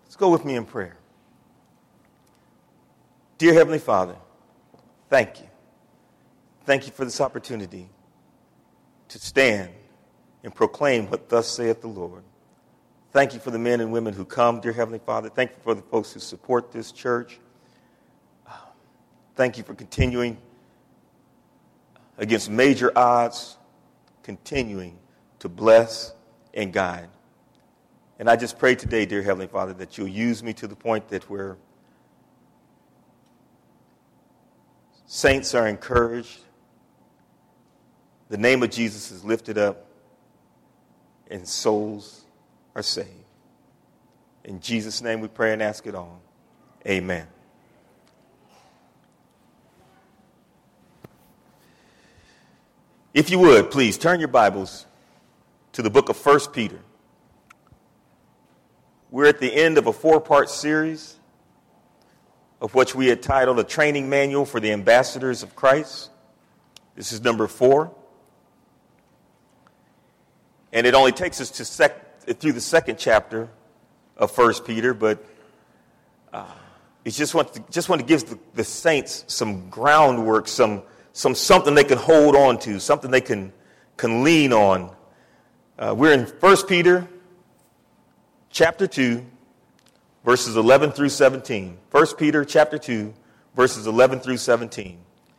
Let's go with me in prayer. Dear Heavenly Father, thank you. Thank you for this opportunity to stand and proclaim what thus saith the Lord. Thank you for the men and women who come, dear Heavenly Father. Thank you for the folks who support this church. Thank you for continuing against major odds, continuing to bless and guide. And I just pray today, dear Heavenly Father, that you'll use me to the point that where saints are encouraged, the name of Jesus is lifted up, and souls are saved. In Jesus' name we pray and ask it all. Amen. If you would, please turn your Bibles to the book of 1 Peter. We're at the end of a 4-part series of which we had titled A Training Manual for the Ambassadors of Christ. This is number 4. And it only takes us to through the second chapter of 1 Peter, but it just want to give the saints some groundwork, something they can hold on to, something they can lean on. We're in 1 Peter chapter 2, verses 11 through 17. 1 Peter chapter 2, verses 11 through 17.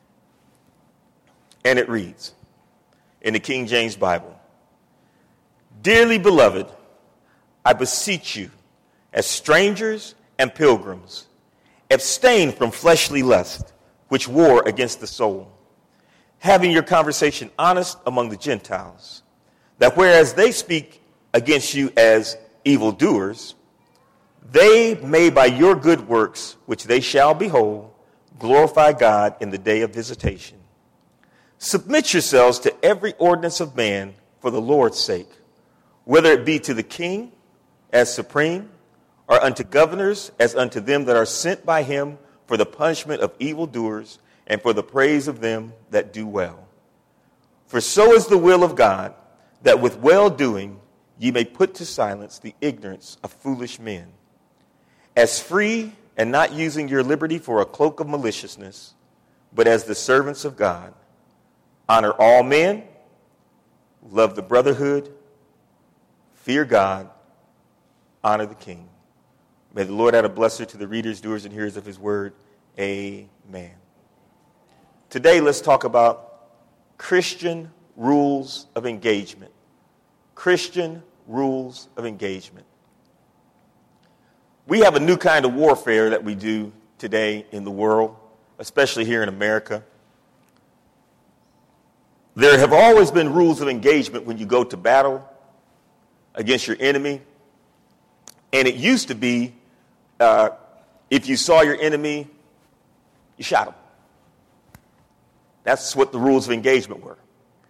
And it reads in the King James Bible, Dearly beloved, I beseech you, as strangers and pilgrims, abstain from fleshly lust, which war against the soul, having your conversation honest among the Gentiles, that whereas they speak against you as evildoers, they may by your good works, which they shall behold, glorify God in the day of visitation. Submit yourselves to every ordinance of man for the Lord's sake, whether it be to the king as supreme, or unto governors as unto them that are sent by him for the punishment of evildoers and for the praise of them that do well. For so is the will of God, that with well-doing ye may put to silence the ignorance of foolish men. As free and not using your liberty for a cloak of maliciousness, but as the servants of God, honor all men, love the brotherhood, fear God, honor the king. May the Lord add a blessing to the readers, doers, and hearers of his word. Amen. Today, let's talk about Christian rules of engagement. Christian rules of engagement. We have a new kind of warfare that we do today in the world, especially here in America. There have always been rules of engagement when you go to battle against your enemy. And it used to be, if you saw your enemy, you shot him. That's what the rules of engagement were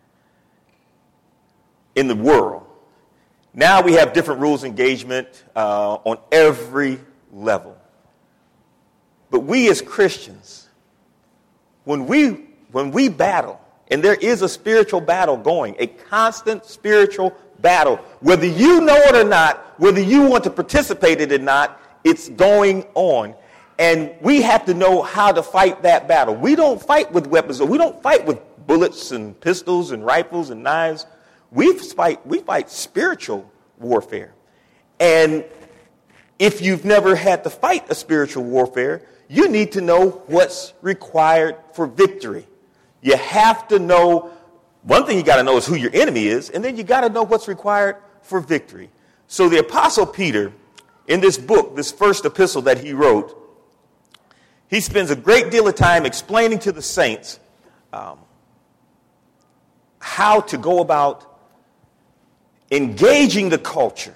in the world. Now we have different rules of engagement on every level. But we as Christians, when we battle, and there is a spiritual battle going, a constant spiritual battle, whether you know it or not, whether you want to participate in it or not, it's going on. And we have to know how to fight that battle. We don't fight with weapons, or we don't fight with bullets and pistols and rifles and knives. We fight spiritual warfare. And if you've never had to fight a spiritual warfare, you need to know what's required for victory. You have to know, one thing you got to know is who your enemy is, and then you got to know what's required for victory. So the Apostle Peter, in this book, this first epistle that he wrote, he spends a great deal of time explaining to the saints how to go about engaging the culture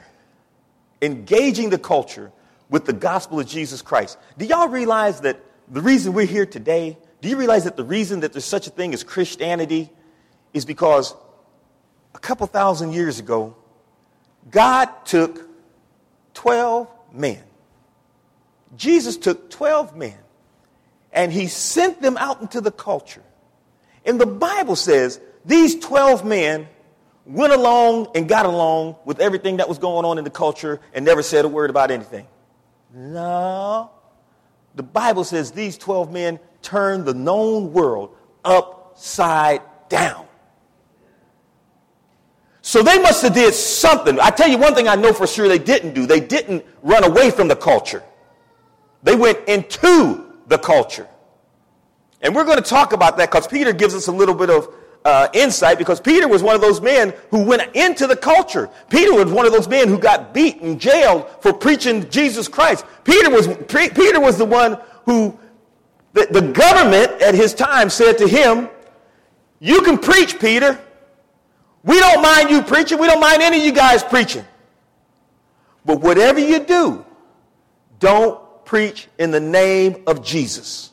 with the gospel of Jesus Christ. Do y'all realize that the reason we're here today, do you realize that the reason that there's such a thing as Christianity is because a couple thousand years ago, God took 12 men. Jesus took 12 men, and he sent them out into the culture. And the Bible says these 12 men went along and got along with everything that was going on in the culture and never said a word about anything. No. The Bible says these 12 men turned the known world upside down. So they must have did something. I tell you one thing I know for sure they didn't do. They didn't run away from the culture. They went into the culture. And we're going to talk about that because Peter gives us a little bit of insight, because Peter was one of those men who went into the culture. Peter was one of those men who got beaten, jailed for preaching Jesus Christ. Peter was the one who the government at his time said to him, "You can preach, Peter. We don't mind you preaching. We don't mind any of you guys preaching. But whatever you do, don't preach in the name of Jesus."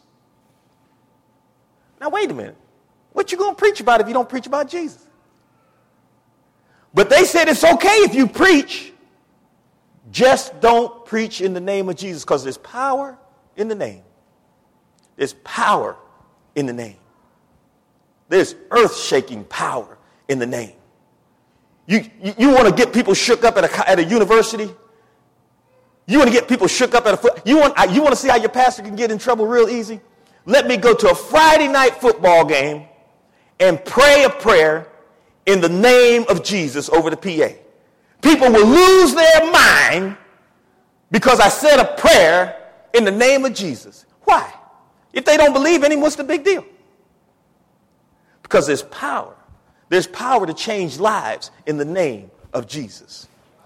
Now, wait a minute. What you going to preach about if you don't preach about Jesus? But they said it's okay if you preach. Just don't preach in the name of Jesus, because there's power in the name. There's power in the name. There's earth-shaking power in the name. You want to get people shook up at a university? You want to get people shook up you want to see how your pastor can get in trouble real easy? Let me go to a Friday night football game and pray a prayer in the name of Jesus over the PA. People will lose their mind because I said a prayer in the name of Jesus. Why? If they don't believe in him, what's the big deal? Because there's power. There's power to change lives in the name of Jesus.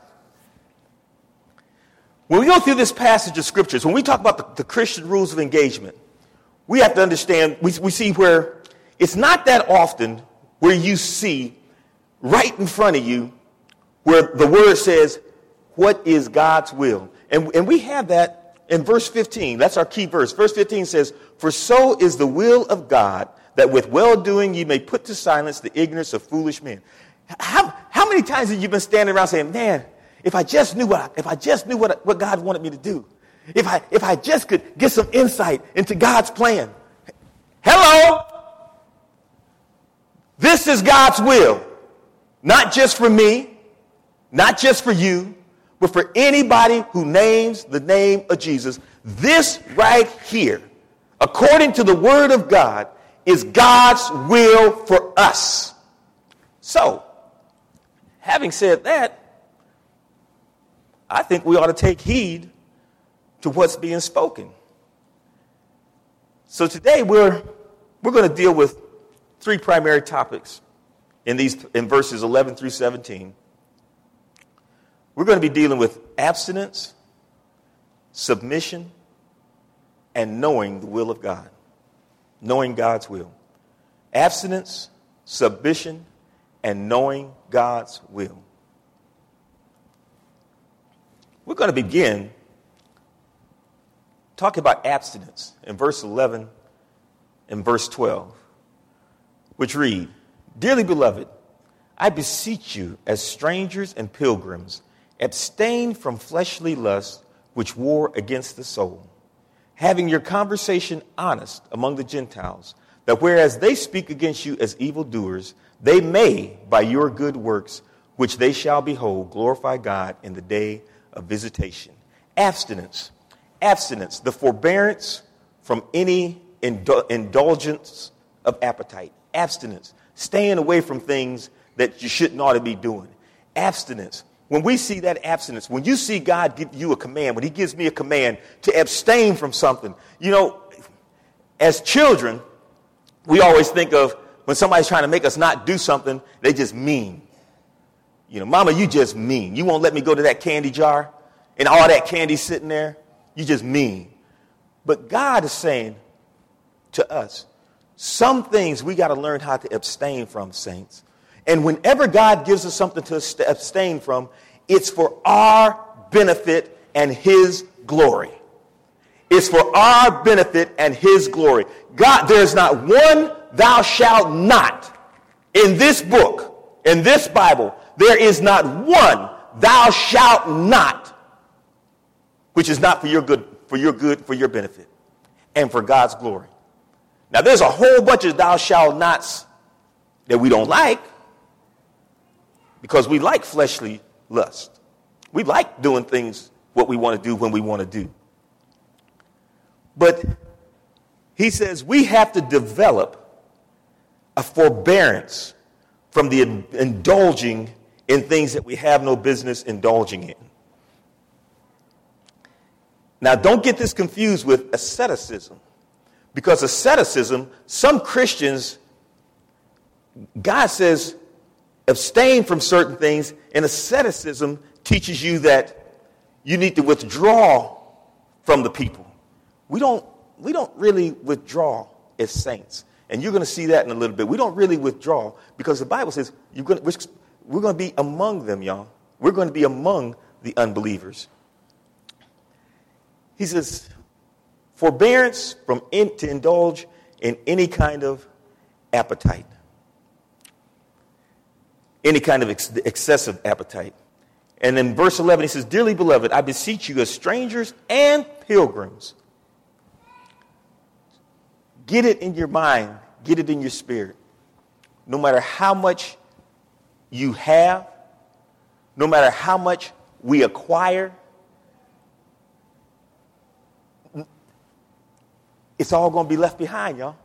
When we go through this passage of scriptures, when we talk about the Christian rules of engagement, we have to understand, we see where it's not that often where you see right in front of you where the word says, what is God's will? And we have that in verse 15. That's our key verse. Verse 15 says, "For so is the will of God, that with well-doing you may put to silence the ignorance of foolish men." How many times have you been standing around saying, "Man, if I just knew what God wanted me to do, if I just could get some insight into God's plan." Hello? This is God's will. Not just for me, not just for you, but for anybody who names the name of Jesus. This right here, according to the word of God, is God's will for us. So, having said that, I think we ought to take heed to what's being spoken. So today we're going to deal with three primary topics in verses 11 through 17. We're going to be dealing with abstinence, submission, and knowing the will of God. Knowing God's will. Abstinence, submission, and knowing God's will. We're going to begin talking about abstinence in verse 11 and verse 12, which read, "Dearly beloved, I beseech you as strangers and pilgrims, abstain from fleshly lusts which war against the soul, having your conversation honest among the Gentiles, that whereas they speak against you as evildoers, they may, by your good works, which they shall behold, glorify God in the day of visitation." Abstinence. Abstinence, the forbearance from any indulgence of appetite. Abstinence, staying away from things that you shouldn't ought to be doing. Abstinence. When we see that abstinence, when you see God give you a command, when he gives me a command to abstain from something, as children, we always think of when somebody's trying to make us not do something, they just mean. Mama, you just mean. You won't let me go to that candy jar and all that candy sitting there. You just mean. But God is saying to us, some things we got to learn how to abstain from, saints. And whenever God gives us something to abstain from, it's for our benefit and his glory. It's for our benefit and his glory. God, there's not one thou shalt not in this book, in this Bible. There is not one thou shalt not, which is not for your good, for your benefit, and for God's glory. Now, there's a whole bunch of thou shalt nots that we don't like, because we like fleshly lust. We like doing things what we want to do when we want to do. But he says we have to develop a forbearance from the indulging in things that we have no business indulging in. Now, don't get this confused with asceticism, because asceticism, some Christians, God says, abstain from certain things, and asceticism teaches you that you need to withdraw from the people. We don't really withdraw as saints. And you're going to see that in a little bit. We don't really withdraw because the Bible says we're going to be among them, y'all. We're going to be among the unbelievers. He says, forbearance to indulge in any kind of appetite. Any kind of excessive appetite. And in verse 11, he says, dearly beloved, I beseech you as strangers and pilgrims. Get it in your mind. Get it in your spirit. No matter how much you have, no matter how much we acquire, it's all going to be left behind, y'all.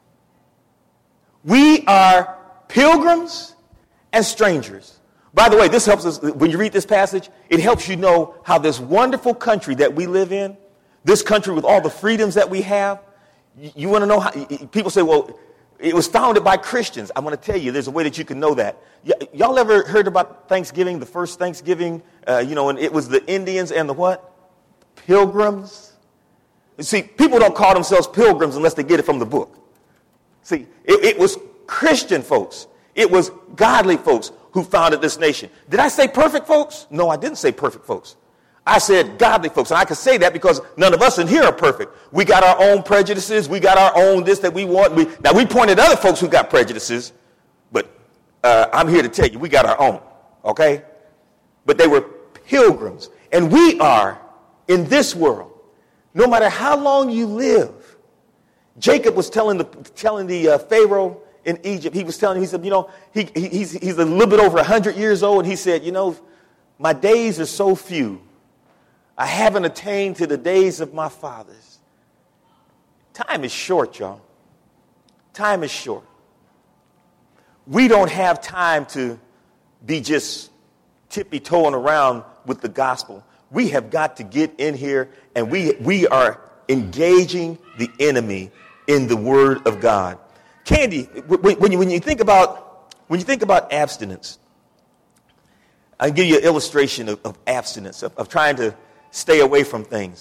We are pilgrims and strangers. By the way, this helps us, when you read this passage, it helps you know how this wonderful country that we live in, this country with all the freedoms that we have, you want to know how, people say, well, it was founded by Christians. I'm going to tell you, there's a way that you can know that. Y'all ever heard about Thanksgiving, the first Thanksgiving, and it was the Indians and the what? Pilgrims. See, people don't call themselves pilgrims unless they get it from the book. See, it was Christian folks. It was godly folks who founded this nation. Did I say perfect folks? No, I didn't say perfect folks. I said godly folks. And I can say that because none of us in here are perfect. We got our own prejudices. We got our own this that we want. Now, we pointed other folks who got prejudices, but I'm here to tell you, we got our own, okay? But they were pilgrims. And we are in this world. No matter how long you live, Jacob was telling the Pharaoh in Egypt, he said, he's a little bit over 100 years old, and he said, my days are so few. I haven't attained to the days of my fathers. Time is short, y'all. Time is short. We don't have time to be just tippy-toeing around with the gospel. We have got to get in here, and we are engaging the enemy in the Word of God. Candy, when you think about abstinence, I'll give you an illustration of abstinence, of trying to stay away from things.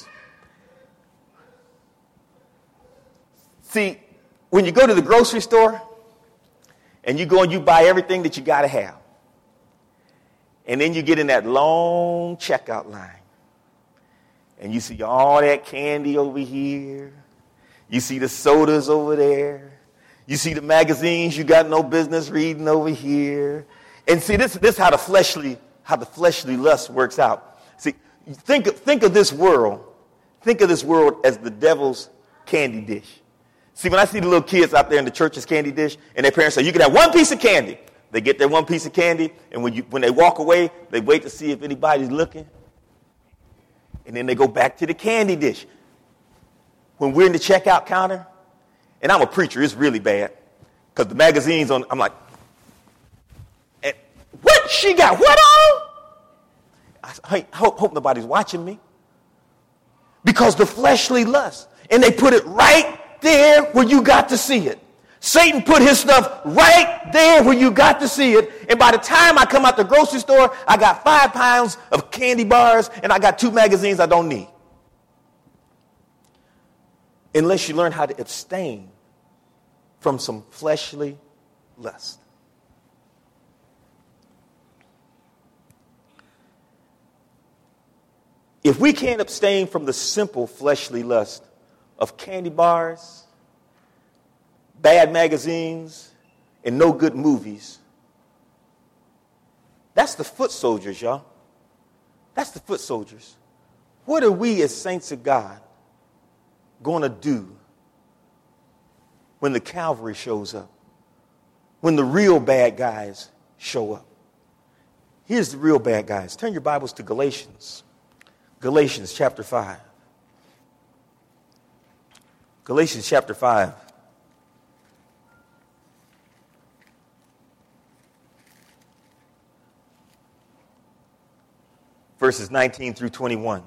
See, when you go to the grocery store and you go and you buy everything that you got to have, and then you get in that long checkout line, and you see all that candy over here, you see the sodas over there, you see the magazines you got no business reading over here, and see this is how the fleshly lust works out. See, think of this world. Think of this world as the devil's candy dish. See, when I see the little kids out there in the church's candy dish, and their parents say, you can have one piece of candy. They get their one piece of candy, and when they walk away, they wait to see if anybody's looking. And then they go back to the candy dish. When we're in the checkout counter, and I'm a preacher, it's really bad. Because the magazines I'm like, what? She got what on? I hope nobody's watching me. Because the fleshly lust. And they put it right there where you got to see it. Satan put his stuff right there where you got to see it. And by the time I come out the grocery store, I got 5 pounds of candy bars and I got 2 magazines I don't need. Unless you learn how to abstain from some fleshly lust. If we can't abstain from the simple fleshly lust of candy bars, bad magazines, and no good movies, that's the foot soldiers, y'all. That's the foot soldiers. What are we as saints of God going to do when the Calvary shows up? When the real bad guys show up? Here's the real bad guys. Turn your Bibles to Galatians Galatians chapter 5. Galatians chapter 5. Verses 19 through 21.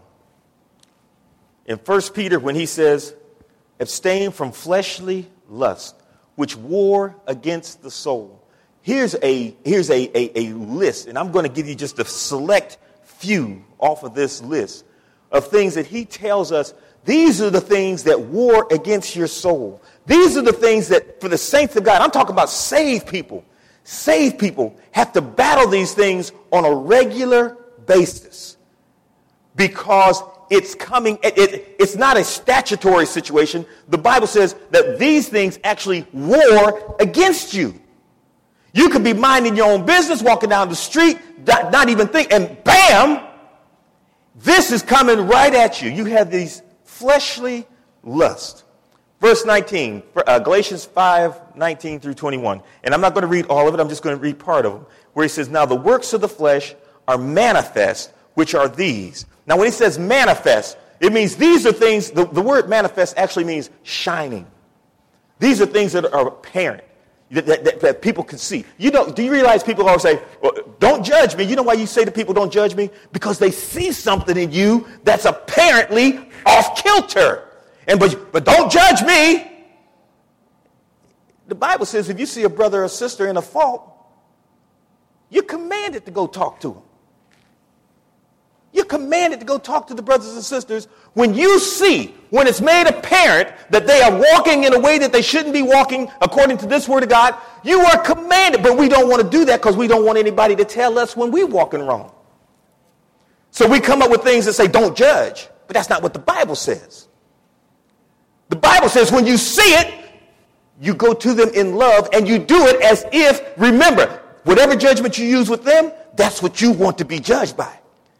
In 1 Peter, when he says, abstain from fleshly lust, which war against the soul. Here's a list, and I'm going to give you just a select few off of this list of things that he tells us. These are the things that war against your soul. These are the things that, for the saints of God, I'm talking about saved people. Saved people have to battle these things on a regular basis because it's coming. It's not a statutory situation. The Bible says that these things actually war against you. You could be minding your own business, walking down the street, not even think, and bam, this is coming right at you. You have these fleshly lust. Verse 19, Galatians 5, 19 through 21. And I'm not going to read all of it. I'm just going to read part of them. Where he says, now the works of the flesh are manifest, which are these. Now when he says manifest, it means these are things, the word manifest actually means shining. These are things that are apparent, that people can see. Do you realize people always say, well, don't judge me? You know why you say to people, don't judge me? Because they see something in you that's apparently off kilter. But don't judge me. The Bible says if you see a brother or sister in a fault, you're commanded to go talk to them. You're commanded to go talk to the brothers and sisters when you see, when it's made apparent that they are walking in a way that they shouldn't be walking according to this word of God. You are commanded, but we don't want to do that because we don't want anybody to tell us when we're walking wrong. So we come up with things that say don't judge, but that's not what the Bible says. The Bible says when you see it, you go to them in love and you do it as if, remember, whatever judgment you use with them, that's what you want to be judged by.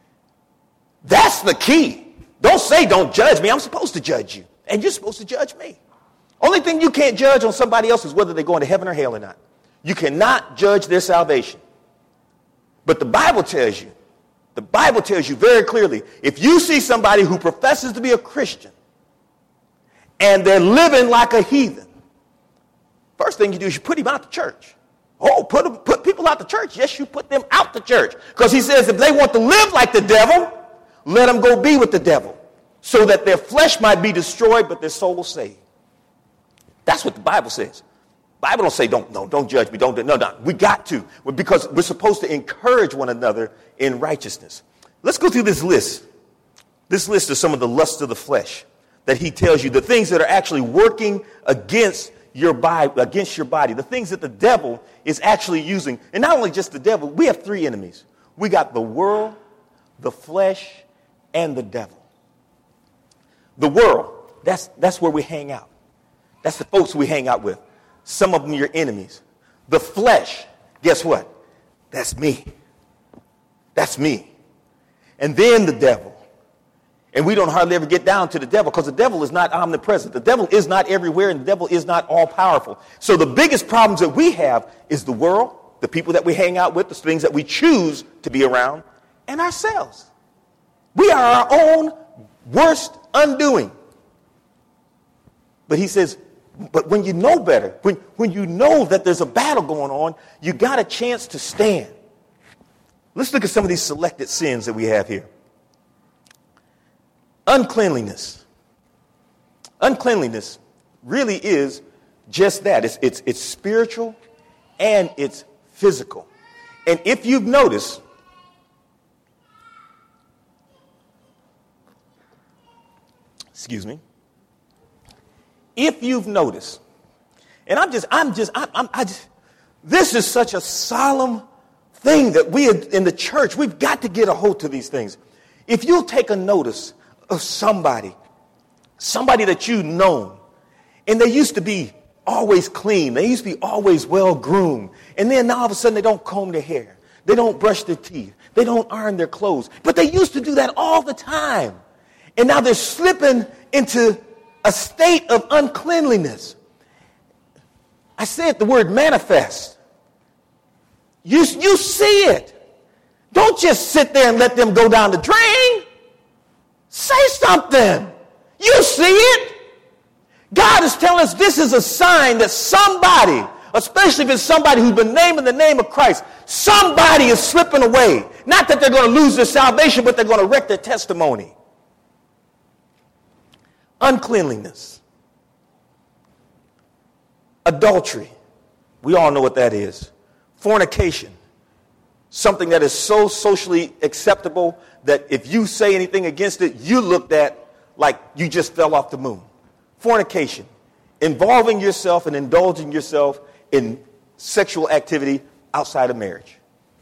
That's the key. Don't say don't judge me. I'm supposed to judge you. And you're supposed to judge me. Only thing you can't judge on somebody else is whether they're going to heaven or hell or not. You cannot judge their salvation. But the Bible tells you very clearly, if you see somebody who professes to be a Christian and they're living like a heathen, first thing you do is you put him out the church. Oh, put people out the church. Yes, you put them out the church. Because he says if they want to live like the devil, let them go be with the devil so that their flesh might be destroyed, but their soul saved. That's what the Bible says. The Bible don't say, don't judge me. No. We got to, because we're supposed to encourage one another in righteousness. Let's go through this list. This list of some of the lusts of the flesh that he tells you, the things that are actually working against your body, the things that the devil is actually using. And not only just the devil, we have three enemies. We got the world, the flesh, and the devil. The world, that's where we hang out. That's the folks we hang out with. Some of them are your enemies. The flesh, guess what? That's me. That's me. And then the devil. And we don't hardly ever get down to the devil because the devil is not omnipresent. The devil is not everywhere and the devil is not all powerful. So the biggest problems that we have is the world, the people that we hang out with, the things that we choose to be around, and ourselves. We are our own worst undoing. But he says, but when you know better, when you know that there's a battle going on, you got a chance to stand. Let's look at some of these selected sins that we have here. Uncleanliness. Uncleanliness really is just that. It's spiritual and it's physical. And if you've noticed, if you've noticed, and this is such a solemn thing that we in the church, we've got to get a hold to these things. If you'll take a notice of somebody that you've known, and they used to be always clean, they used to be always well groomed, and then all of a sudden they don't comb their hair, they don't brush their teeth, they don't iron their clothes, but they used to do that all the time. And now they're slipping into a state of uncleanliness. I said the word manifest. You see it. Don't just sit there and let them go down the drain. Say something. You see it. God is telling us this is a sign that somebody, especially if it's somebody who's been named in the name of Christ, somebody is slipping away. Not that they're going to lose their salvation, but they're going to wreck their testimony. Uncleanliness. Adultery. We all know what that is. Fornication. Something that is so socially acceptable that if you say anything against it, you looked at like you just fell off the moon. Fornication. Involving yourself and indulging yourself in sexual activity outside of marriage.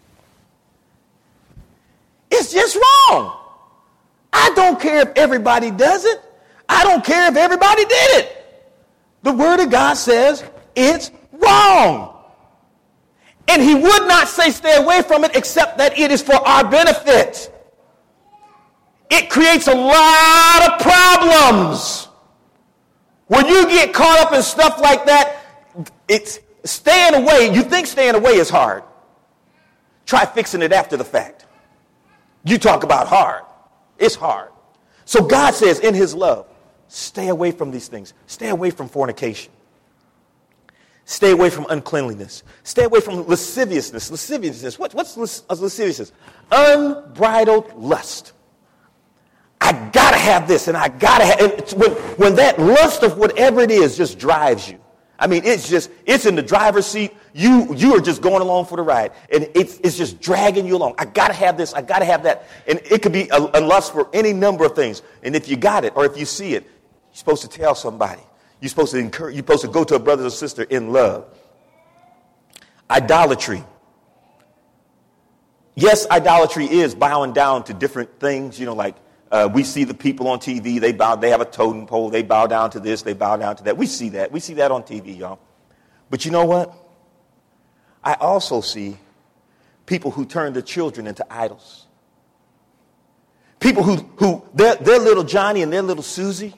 It's just wrong. I don't care if everybody does it. I don't care if everybody did it. The Word of God says it's wrong. And he would not say stay away from it except that it is for our benefit. It creates a lot of problems. When you get caught up in stuff like that, it's staying away. You think staying away is hard. Try fixing it after the fact. You talk about hard. It's hard. So God says in his love, stay away from these things. Stay away from fornication. Stay away from uncleanliness. Stay away from lasciviousness. Lasciviousness. What's lasciviousness? Unbridled lust. I gotta have this, and I gotta have. When that lust of whatever it is just drives you. I mean, it's in the driver's seat. You are just going along for the ride, and it's just dragging you along. I gotta have this. I gotta have that, and it could be a lust for any number of things. And if you got it, or if you see it, you're supposed to tell somebody. You're supposed to encourage. You're supposed to go to a brother or sister in love. Idolatry. Yes, idolatry is bowing down to different things. You know, like we see the people on TV. They have a totem pole. They bow down to this. They bow down to that. We see that. We see that on TV, y'all. But you know what? I also see people who turn their children into idols. People who their little Johnny and their little Susie.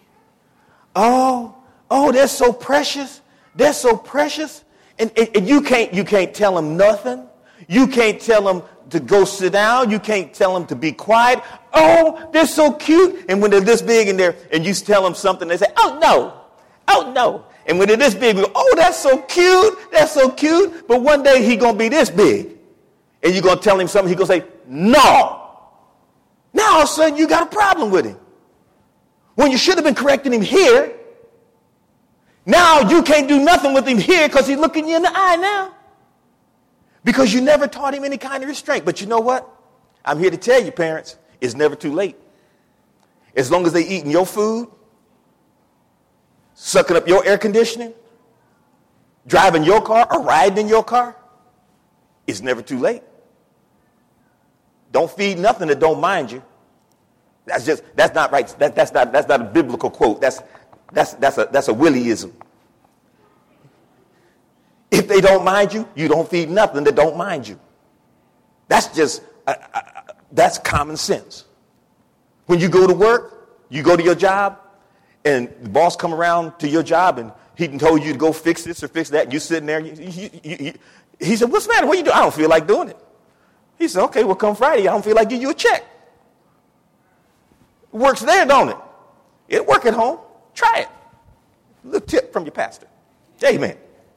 Oh, they're so precious. They're so precious. And you can't tell them nothing. You can't tell them to go sit down. You can't tell them to be quiet. Oh, they're so cute. And when they're this big and you tell them something, they say, oh, no. And when they're this big, we go, oh, that's so cute. That's so cute. But one day he's going to be this big. And you're going to tell him something. He's going to say, no. Now all of a sudden you got a problem with him. When you should have been correcting him here. Now you can't do nothing with him here because he's looking you in the eye now. Because you never taught him any kind of restraint. But you know what? I'm here to tell you, parents, it's never too late. As long as they're eating your food, sucking up your air conditioning, driving your car or riding in your car, it's never too late. Don't feed nothing that don't mind you. That's not right. That's not a biblical quote. That's a Willieism. If they don't mind you, you don't feed nothing that don't mind you. That's just, that's common sense. When you go to work, you go to your job, and the boss come around to your job, and he told you to go fix this or fix that, and you're sitting there, he said, what's the matter? What are you doing? I don't feel like doing it. He said, okay, well, come Friday, I don't feel like giving you a check. It works there, don't it? It'll work at home. Try it. A little tip from your pastor. Amen.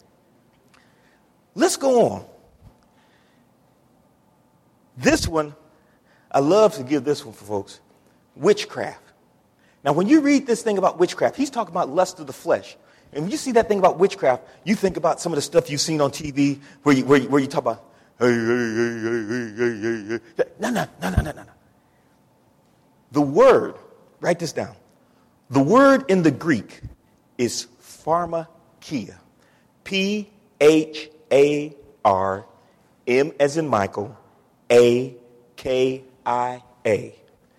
Let's go on. This one, I love to give this one for folks. Witchcraft. Now, when you read this thing about witchcraft, he's talking about lust of the flesh. And when you see that thing about witchcraft, you think about some of the stuff you've seen on TV where you talk about, hey. No. The word, write this down. The word in the Greek is pharmakia. P-H-A-R, M as in Michael, A-K-I-A.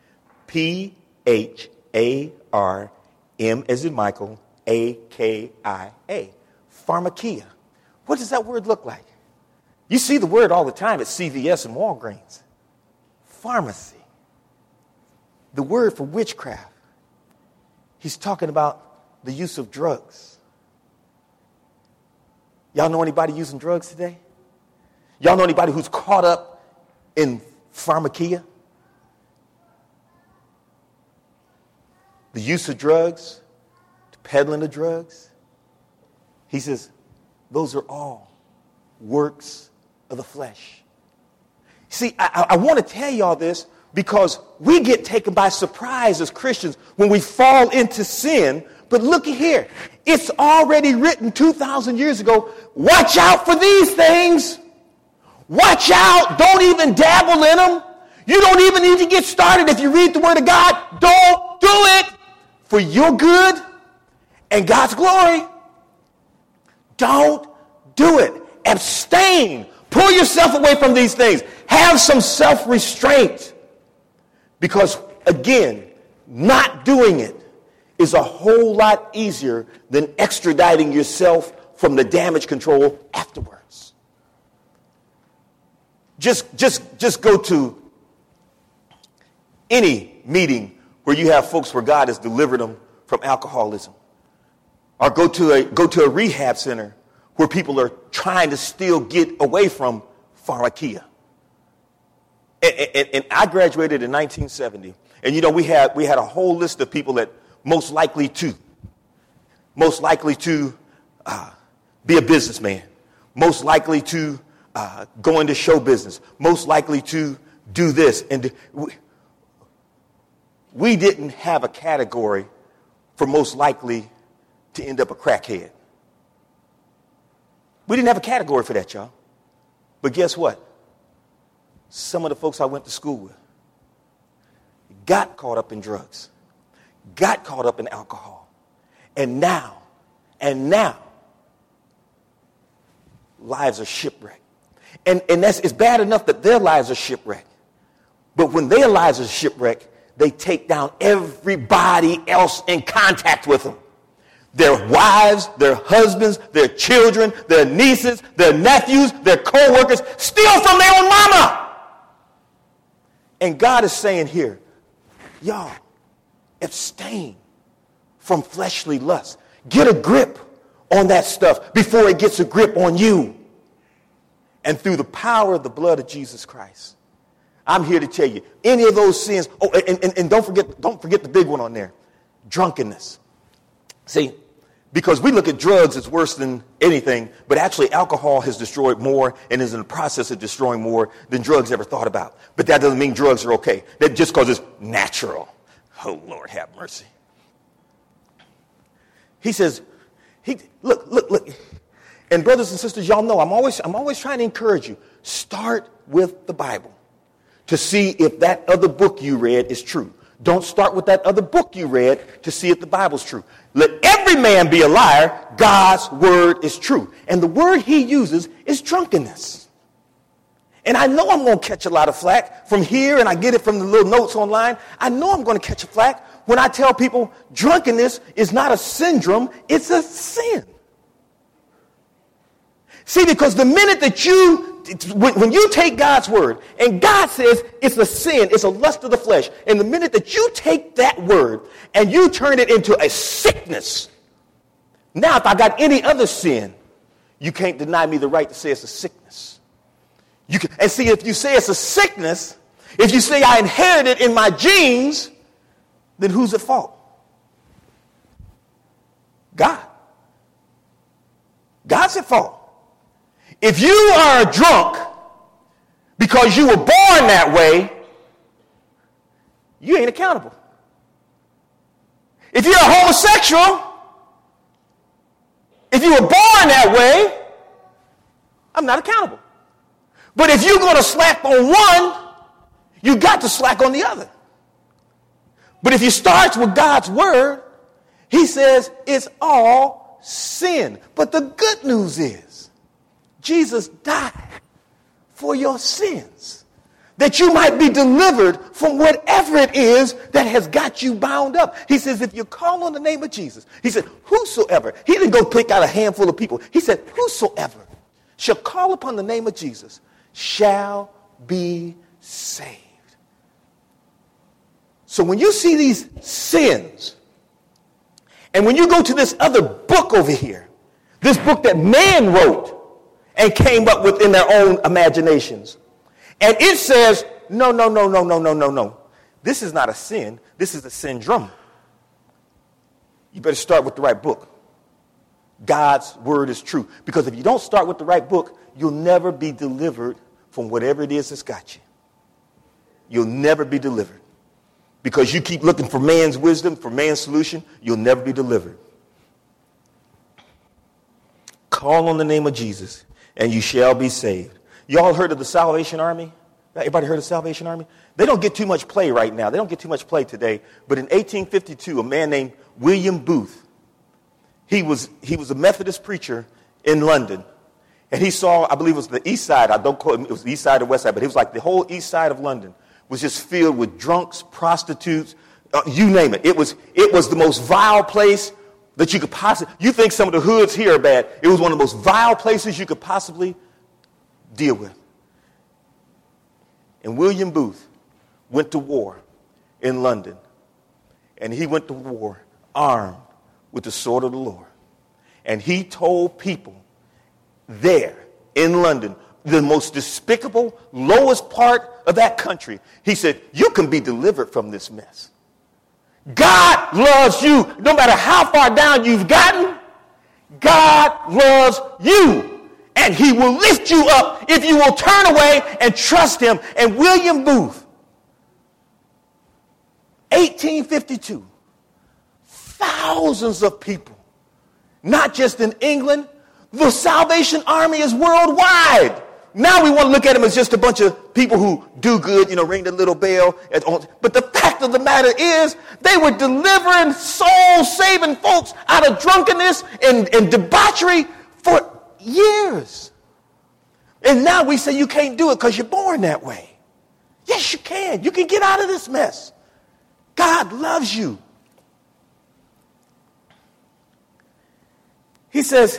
P-H-A-R, M as in Michael, A-K-I-A. Pharmakia. What does that word look like? You see the word all the time at CVS and Walgreens. Pharmacy. The word for witchcraft. He's talking about the use of drugs. Y'all know anybody using drugs today? Y'all know anybody who's caught up in pharmakia? the use of drugs, the peddling of drugs. He says, those are all works of the flesh. See, I want to tell y'all this because we get taken by surprise as Christians when we fall into sin. But look at here. It's already written 2,000 years ago. Watch out for these things. Watch out. Don't even dabble in them. You don't even need to get started. If you read the Word of God, don't do it for your good and God's glory. Don't do it. Abstain. Pull yourself away from these things. Have some self-restraint. Because, again, not doing it is a whole lot easier than extraditing yourself from the damage control afterwards. Just go to any meeting where you have folks where God has delivered them from alcoholism. Or go to a rehab center where people are trying to still get away from pharmakia. And I graduated in 1970. And, you know, we had a whole list of people that most likely to be a businessman, most likely to go into show business, most likely to do this. And we didn't have a category for most likely to end up a crackhead. We didn't have a category for that, y'all. But guess what? Some of the folks I went to school with got caught up in drugs, got caught up in alcohol. And now, lives are shipwrecked. And it's bad enough that their lives are shipwrecked. But when their lives are shipwrecked, they take down everybody else in contact with them. Their wives, their husbands, their children, their nieces, their nephews, their co-workers, steal from their own mama. And God is saying here, y'all, abstain from fleshly lust. Get a grip on that stuff before it gets a grip on you. And through the power of the blood of Jesus Christ, I'm here to tell you, any of those sins, and don't forget the big one on there, drunkenness. See, because we look at drugs as worse than anything, but actually alcohol has destroyed more and is in the process of destroying more than drugs ever thought about. But that doesn't mean drugs are okay. That just because it's natural. Oh, Lord, have mercy. He says, look. And brothers and sisters, y'all know I'm always trying to encourage you. Start with the Bible to see if that other book you read is true. Don't start with that other book you read to see if the Bible's true. Let every man be a liar. God's word is true. And the word he uses is drunkenness. And I know I'm going to catch a lot of flack from here, and I get it from the little notes online. I know I'm going to catch a flack when I tell people drunkenness is not a syndrome, it's a sin. See, because the minute that when you take God's word, and God says it's a sin, it's a lust of the flesh, and the minute that you take that word and you turn it into a sickness, now if I got any other sin, you can't deny me the right to say it's a sickness. And see, if you say it's a sickness, if you say I inherited it in my genes, then who's at fault? God. God's at fault. If you are a drunk because you were born that way, you ain't accountable. If you're a homosexual, if you were born that way, I'm not accountable. But if you're going to slack on one, you got to slack on the other. But if you start with God's word, he says it's all sin. But the good news is Jesus died for your sins, that you might be delivered from whatever it is that has got you bound up. He says, if you call on the name of Jesus, he said, whosoever, he didn't go pick out a handful of people. He said, whosoever shall call upon the name of Jesus shall be saved. So when you see these sins, and when you go to this other book over here, this book that man wrote and came up with in their own imaginations, and it says, no. This is not a sin. This is a syndrome. you better start with the right book. God's word is true. Because if you don't start with the right book, you'll never be delivered from whatever it is that's got you. You'll never be delivered. Because you keep looking for man's wisdom, for man's solution, you'll never be delivered. Call on the name of Jesus, and you shall be saved. Y'all heard of the Salvation Army? Everybody heard of the Salvation Army? They don't get too much play right now. They don't get too much play today. But in 1852, a man named William Booth, he was a Methodist preacher in London. And he saw, I believe it was the east side. I don't quote him, it was the east side or west side, but it was like the whole east side of London was just filled with drunks, prostitutes, you name it. It was the most vile place that you could possibly, you think some of the hoods here are bad. It was one of the most vile places you could possibly deal with. And William Booth went to war in London. And he went to war armed with the sword of the Lord. And he told people there in London, the most despicable, lowest part of that country, he said, you can be delivered from this mess. God loves you. No matter how far down you've gotten, God loves you. And he will lift you up if you will turn away and trust him. And William Booth, 1852, thousands of people, not just in England, the Salvation Army is worldwide. Now we want to look at them as just a bunch of people who do good, ring the little bell. But the fact of the matter is, they were delivering soul-saving folks out of drunkenness and debauchery for years. And now we say you can't do it because you're born that way. Yes, you can. You can get out of this mess. God loves you. He says,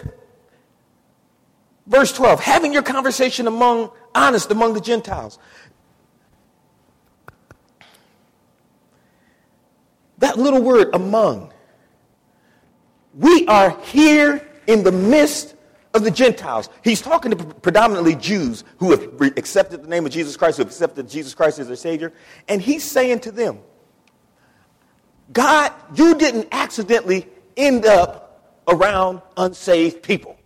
verse 12, having your conversation among the Gentiles. That little word, among. We are here in the midst of the Gentiles. He's talking to predominantly Jews who have accepted the name of Jesus Christ, who have accepted Jesus Christ as their Savior. And he's saying to them, God, you didn't accidentally end up around unsaved people.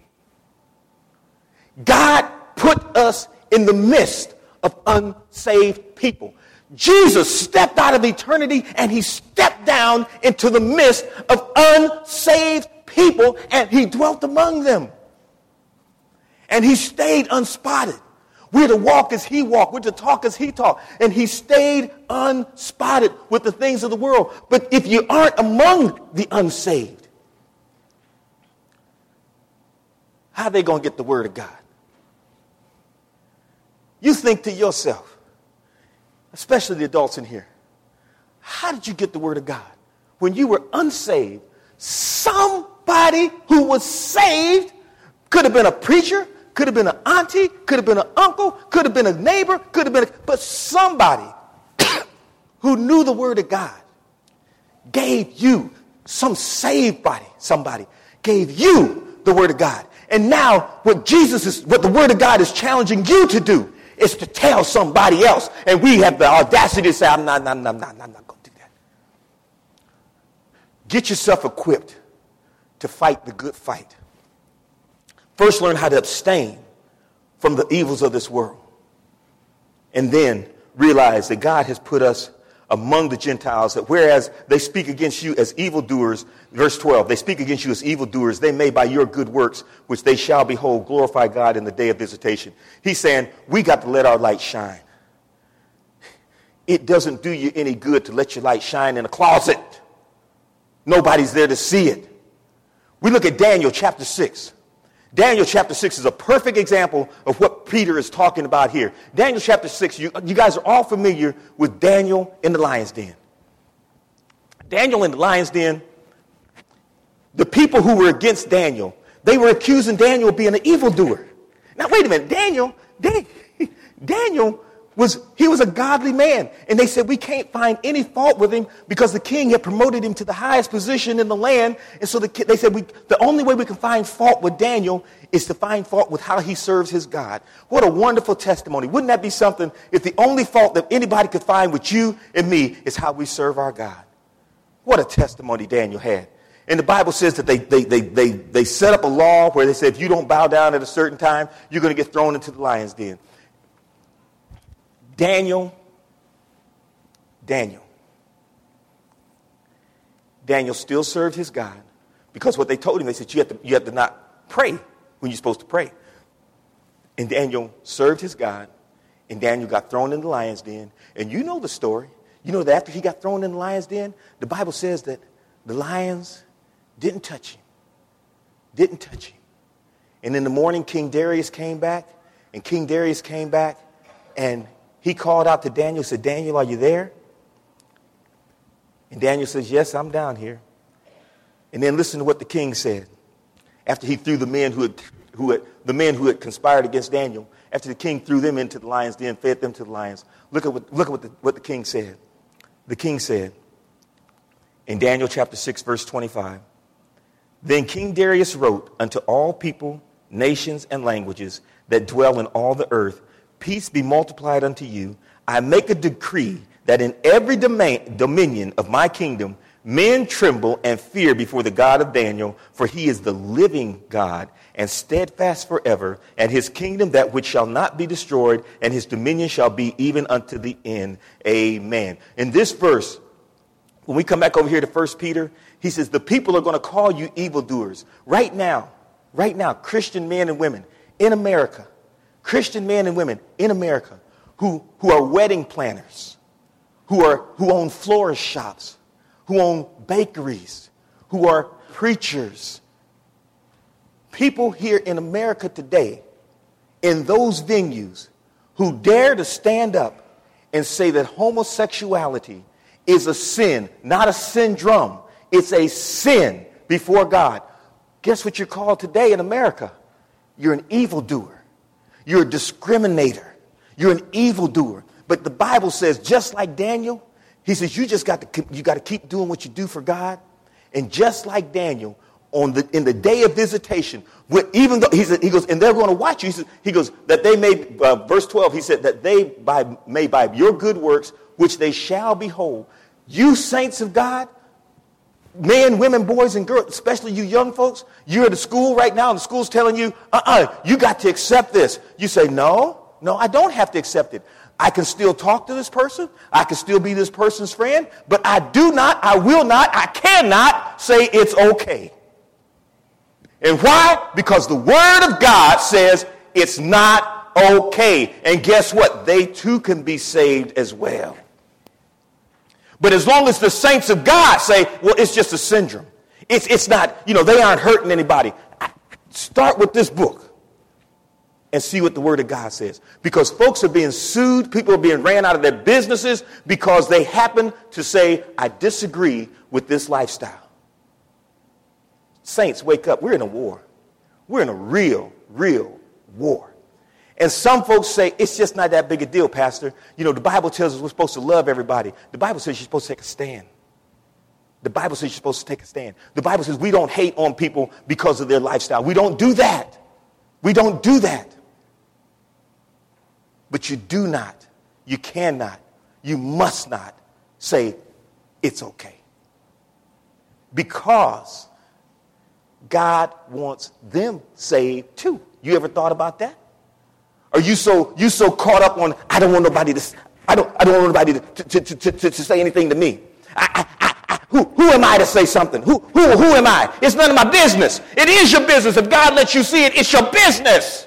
God put us in the midst of unsaved people. Jesus stepped out of eternity and he stepped down into the midst of unsaved people and he dwelt among them. And he stayed unspotted. We're to walk as he walked. We're to talk as he talked. And he stayed unspotted with the things of the world. But if you aren't among the unsaved, how are they going to get the word of God? You think to yourself, especially the adults in here, how did you get the word of God? When you were unsaved, somebody who was saved could have been a preacher, could have been an auntie, could have been an uncle, could have been a neighbor, but somebody who knew the word of God gave you, somebody gave you the word of God. And now what the word of God is challenging you to do is to tell somebody else. And we have the audacity to say, I'm not going to do that. Get yourself equipped to fight the good fight. First, learn how to abstain from the evils of this world. And then realize that God has put us among the Gentiles, that whereas they speak against you as evildoers, verse 12, they speak against you as evildoers, they may by your good works, which they shall behold, glorify God in the day of visitation. He's saying, we got to let our light shine. It doesn't do you any good to let your light shine in a closet. Nobody's there to see it. We look at Daniel chapter 6. Daniel chapter 6 is a perfect example of what Peter is talking about here. Daniel chapter 6, you guys are all familiar with Daniel in the lion's den. Daniel in the lion's den, the people who were against Daniel, they were accusing Daniel of being an evildoer. Now, wait a minute. Daniel was a godly man. And they said, we can't find any fault with him because the king had promoted him to the highest position in the land. And so they said, the only way we can find fault with Daniel is to find fault with how he serves his God. What a wonderful testimony. Wouldn't that be something if the only fault that anybody could find with you and me is how we serve our God? What a testimony Daniel had. And the Bible says that they set up a law where they said if you don't bow down at a certain time, you're going to get thrown into the lion's den. Daniel still served his God because what they told him, they said you have to not pray when you're supposed to pray. And Daniel served his God, and Daniel got thrown in the lion's den. And you know the story. You know that after he got thrown in the lion's den, the Bible says that the lions didn't touch him. And in the morning, King Darius came back, and he called out to Daniel, said, Daniel, are you there? And Daniel says, yes, I'm down here. And then listen to what the king said. After he threw the men who had conspired against Daniel, after the king threw them into the lion's den, fed them to the lions, look at what the king said. The king said, in Daniel chapter 6, verse 25, then King Darius wrote unto all people, nations, and languages that dwell in all the earth, peace be multiplied unto you. I make a decree that in every dominion of my kingdom, men tremble and fear before the God of Daniel, for he is the living God and steadfast forever, and his kingdom that which shall not be destroyed, and his dominion shall be even unto the end. Amen. In this verse, when we come back over here to 1 Peter, he says, the people are going to call you evildoers. Right now, Christian men and women in America, who are wedding planners, who own florist shops, who own bakeries, who are preachers. People here in America today, in those venues, who dare to stand up and say that homosexuality is a sin, not a syndrome. It's a sin before God. Guess what you're called today in America? You're an evildoer. You're a discriminator. You're an evildoer. But the Bible says, just like Daniel, he says, you got to keep doing what you do for God. And just like Daniel, in the day of visitation, even though he goes, and they're going to watch you. He goes that they may, verse 12, he said that they may by your good works, which they shall behold. You saints of God, men, women, boys, and girls, especially you young folks, you're at a school right now, and the school's telling you, you got to accept this. You say, no, I don't have to accept it. I can still talk to this person. I can still be this person's friend, but I will not, I cannot say it's okay. And why? Because the Word of God says it's not okay. And guess what? They too can be saved as well. But as long as the saints of God say, well, it's just a syndrome. It's not, they aren't hurting anybody. Start with this book and see what the Word of God says. Because folks are being sued. People are being ran out of their businesses because they happen to say, I disagree with this lifestyle. Saints, wake up. We're in a war. We're in a real war. And some folks say, it's just not that big a deal, Pastor. The Bible tells us we're supposed to love everybody. The Bible says you're supposed to take a stand. The Bible says you're supposed to take a stand. The Bible says we don't hate on people because of their lifestyle. We don't do that. But you do not, you cannot, you must not say it's okay. Because God wants them saved too. You ever thought about that? Are you so caught up on, I don't want nobody to say anything to me. Who am I to say something? Who am I? It's none of my business. It is your business. If God lets you see it, it's your business.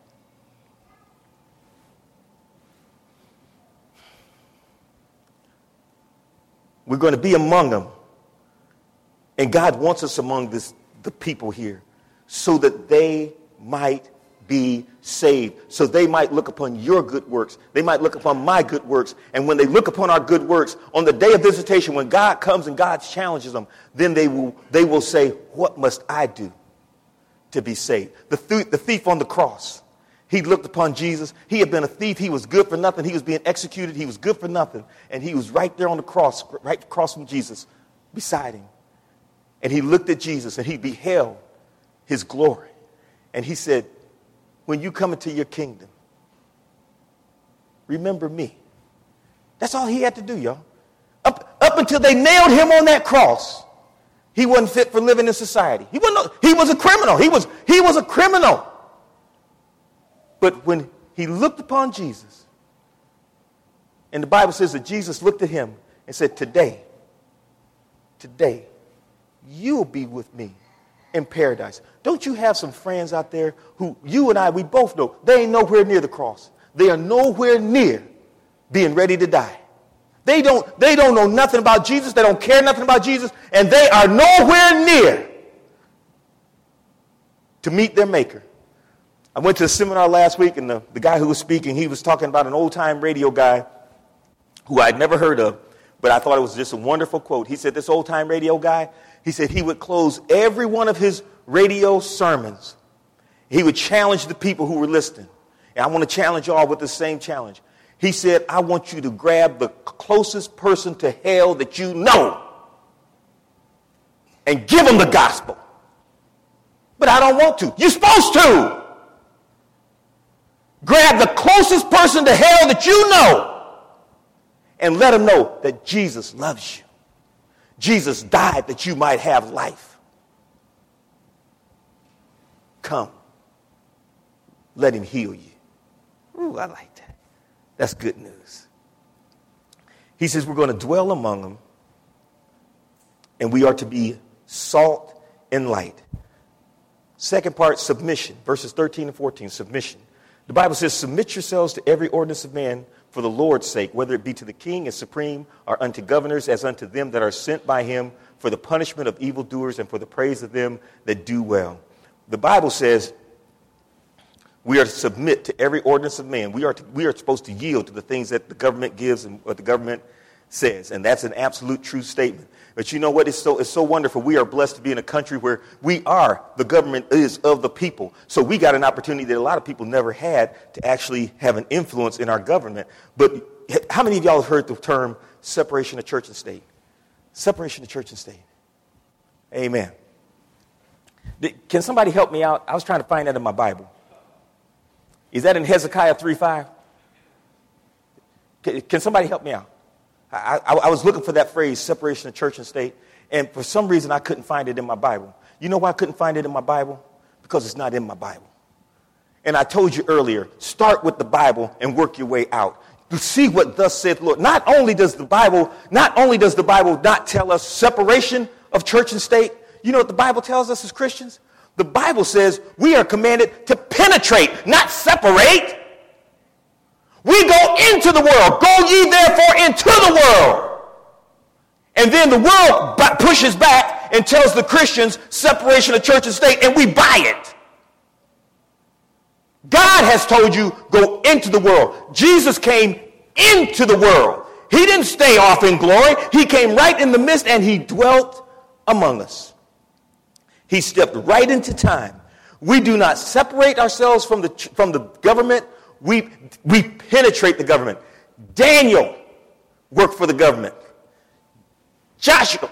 We're going to be among them. And God wants us among the people here so that they might be saved. So they might look upon your good works. They might look upon my good works. And when they look upon our good works, on the day of visitation, when God comes and God challenges them, then they will say, what must I do to be saved? The thief on the cross, he looked upon Jesus. He had been a thief. He was good for nothing. He was being executed. He was good for nothing. And he was right there on the cross, right across from Jesus, beside him. And he looked at Jesus and he beheld his glory. And he said, when you come into your kingdom, remember me. That's all he had to do, y'all. Up until they nailed him on that cross, He wasn't fit for living in society. He was a criminal. He was a criminal. But when he looked upon Jesus, and the Bible says that Jesus looked at him and said, today, you'll be with me in paradise. Don't you have some friends out there who you and I, we both know, they ain't nowhere near the cross. They are nowhere near being ready to die. They don't know nothing about Jesus. They don't care nothing about Jesus. And they are nowhere near to meet their maker. I went to a seminar last week, and the guy who was speaking, he was talking about an old-time radio guy who I'd never heard of, but I thought it was just a wonderful quote. He said this old-time radio guy, he said he would close every one of his radio sermons. He would challenge the people who were listening. And I want to challenge y'all with the same challenge. He said, I want you to grab the closest person to hell that you know and give them the gospel. But I don't want to. You're supposed to. Grab the closest person to hell that you know and let them know that Jesus loves you. Jesus died that you might have life. Come. Let him heal you. Ooh, I like that. That's good news. He says we're going to dwell among them, and we are to be salt and light. Second part, submission. Verses 13 and 14, submission. The Bible says, submit yourselves to every ordinance of man for the Lord's sake, whether it be to the king as supreme or unto governors as unto them that are sent by him for the punishment of evildoers and for the praise of them that do well. The Bible says we are to submit to every ordinance of man. We are supposed to yield to the things that the government gives and what the government says. And that's an absolute true statement. But you know what? It's so wonderful. We are blessed to be in a country where the government is of the people. So we got an opportunity that a lot of people never had to actually have an influence in our government. But how many of y'all have heard the term separation of church and state? Separation of church and state. Amen. Can somebody help me out? I was trying to find that in my Bible. Is that in Hezekiah 3:5? Can somebody help me out? I was looking for that phrase, separation of church and state, and for some reason I couldn't find it in my Bible. You know why I couldn't find it in my Bible? Because it's not in my Bible. And I told you earlier, start with the Bible and work your way out. To see what thus saith the Lord. Not only does the Bible not tell us separation of church and state, you know what the Bible tells us as Christians? The Bible says we are commanded to penetrate, not separate. We go into the world. Go ye therefore into the world. And then the world pushes back and tells the Christians separation of church and state, and we buy it. God has told you go into the world. Jesus came into the world. He didn't stay off in glory. He came right in the midst and he dwelt among us. He stepped right into time. We do not separate ourselves from the government. We penetrate the government. Daniel worked for the government. Joseph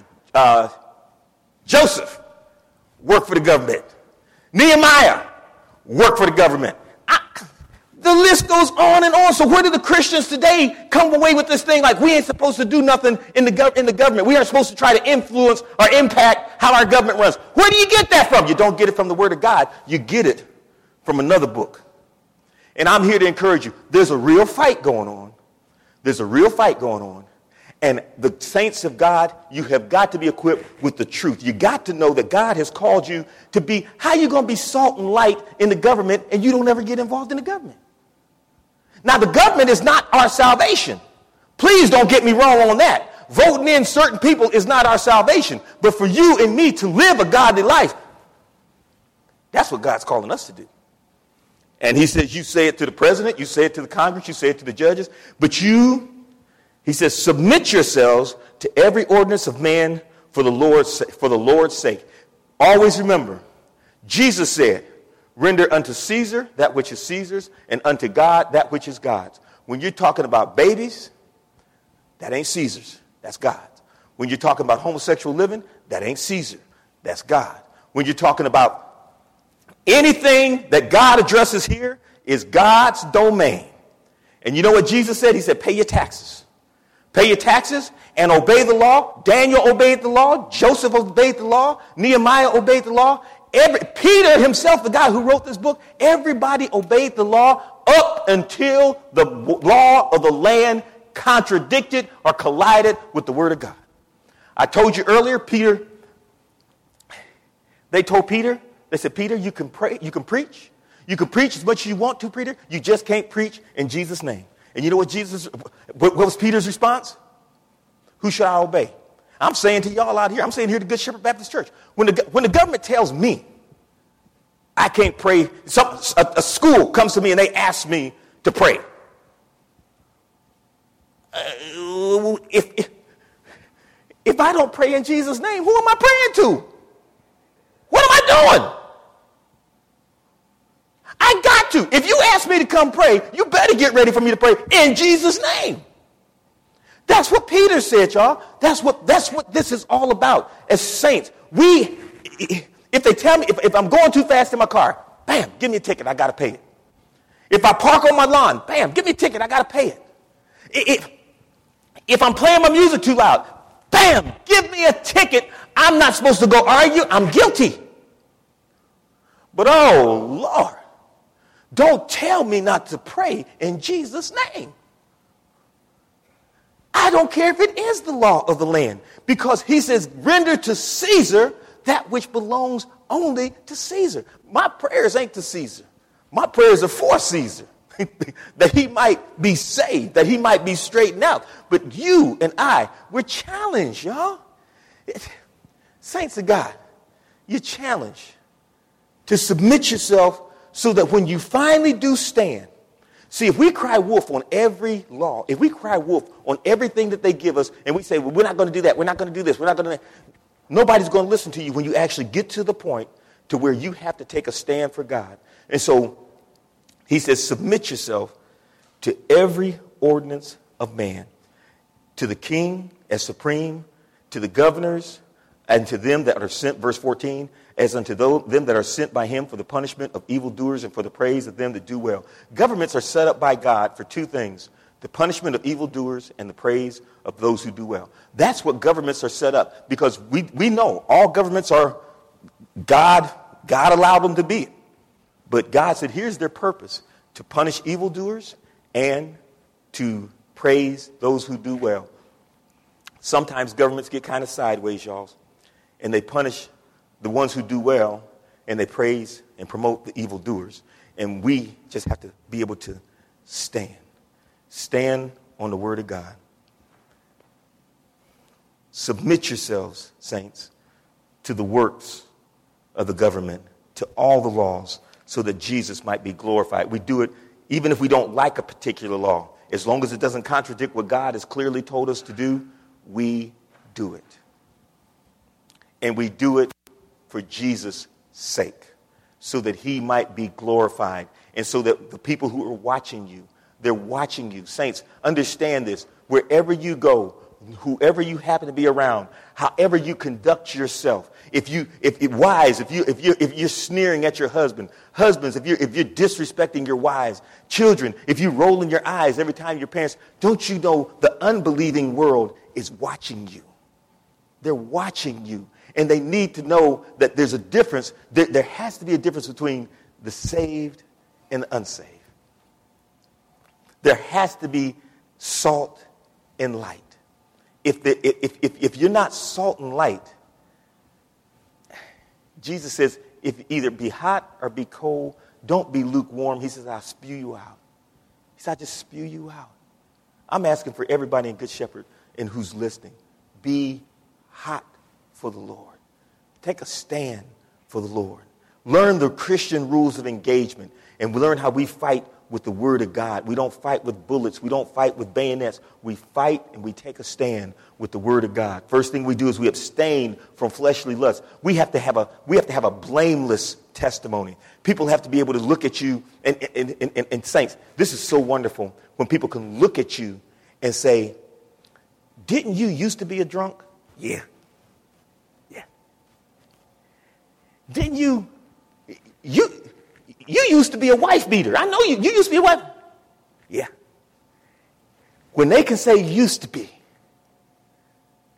worked for the government. Nehemiah worked for the government. The list goes on and on. So where do the Christians today come away with this thing like we ain't supposed to do nothing in the government? We aren't supposed to try to influence or impact how our government runs. Where do you get that from? You don't get it from the Word of God. You get it from another book. And I'm here to encourage you. There's a real fight going on. There's a real fight going on. And the saints of God, you have got to be equipped with the truth. You got to know that God has called you to be, how are you going to be salt and light in the government and you don't ever get involved in the government? Now, the government is not our salvation. Please don't get me wrong on that. Voting in certain people is not our salvation. But for you and me to live a godly life, that's what God's calling us to do. And he says, you say it to the president, you say it to the Congress, you say it to the judges, but he says, submit yourselves to every ordinance of man for the Lord's sake. Always remember, Jesus said, render unto Caesar that which is Caesar's, and unto God that which is God's. When you're talking about babies, that ain't Caesar's, that's God's. When you're talking about homosexual living, that ain't Caesar, that's God. When you're talking about anything that God addresses here is God's domain. And you know what Jesus said? He said, pay your taxes. Pay your taxes and obey the law. Daniel obeyed the law. Joseph obeyed the law. Nehemiah obeyed the law. Peter himself, the guy who wrote this book, everybody obeyed the law up until the law of the land contradicted or collided with the word of God. I told you earlier, they told Peter, they said, Peter, you can pray, you can preach. You can preach as much as you want to, Peter. You just can't preach in Jesus' name. And you know what was Peter's response? Who should I obey? I'm saying to y'all out here, I'm saying here to Good Shepherd Baptist Church, when the government tells me I can't pray, a school comes to me and they ask me to pray. If I don't pray in Jesus' name, who am I praying to? What am I doing? I got to. If you ask me to come pray, you better get ready for me to pray in Jesus' name. That's what Peter said, y'all. That's what this is all about. As saints, if they tell me, if I'm going too fast in my car, bam, give me a ticket, I got to pay it. If I park on my lawn, bam, give me a ticket, I got to pay it. If I'm playing my music too loud, bam, give me a ticket. I'm not supposed to go argue. I'm guilty. But oh, Lord, don't tell me not to pray in Jesus' name. I don't care if it is the law of the land, because he says, render to Caesar that which belongs only to Caesar. My prayers ain't to Caesar. My prayers are for Caesar, that he might be saved, that he might be straightened out. But you and I, we're challenged, y'all. Saints of God, you're challenged to submit yourself so that when you finally do stand, see, if we cry wolf on every law, if we cry wolf on everything that they give us, and we say, well, we're not going to do that, we're not going to do this, we're not going to do that, nobody's going to listen to you when you actually get to the point to where you have to take a stand for God. And so he says, submit yourself to every ordinance of man, to the king as supreme, to the governors, and to them that are sent, verse 14, as unto them that are sent by him for the punishment of evildoers and for the praise of them that do well. Governments are set up by God for two things: the punishment of evildoers and the praise of those who do well. That's what governments are set up, because we know all governments are God allowed them to be. But God said, here's their purpose: to punish evildoers and to praise those who do well. Sometimes governments get kind of sideways, y'all, and they punish the ones who do well, and they praise and promote the evildoers. And we just have to be able to stand on the word of God. Submit yourselves, saints, to the works of the government, to all the laws, so that Jesus might be glorified. We do it even if we don't like a particular law. As long as it doesn't contradict what God has clearly told us to do, we do it. And we do it for Jesus' sake, so that he might be glorified, and so that the people who are watching you, they're watching you. Saints, understand this. Wherever you go, whoever you happen to be around, however you conduct yourself, if you're sneering at your husband, husbands, if you're disrespecting your wives, children, if you're rolling your eyes every time your parents, don't you know the unbelieving world is watching you? They're watching you. And they need to know that there's a difference. There has to be a difference between the saved and the unsaved. There has to be salt and light. If you're not salt and light, Jesus says, if either be hot or be cold, don't be lukewarm. He says, I'll spew you out. He said, I'll just spew you out. I'm asking for everybody in Good Shepherd and who's listening, be hot for the Lord. Take a stand for the Lord. Learn the Christian rules of engagement, and we learn how we fight with the word of God. We don't fight with bullets. We don't fight with bayonets. We fight and we take a stand with the word of God. First thing we do is we abstain from fleshly lusts. We have to have a blameless testimony. People have to be able to look at you, and saints, this is so wonderful when people can look at you and say, didn't you used to be a drunk? Yeah. Didn't you used to be a wife beater. I know you used to be a wife. Yeah. When they can say used to be,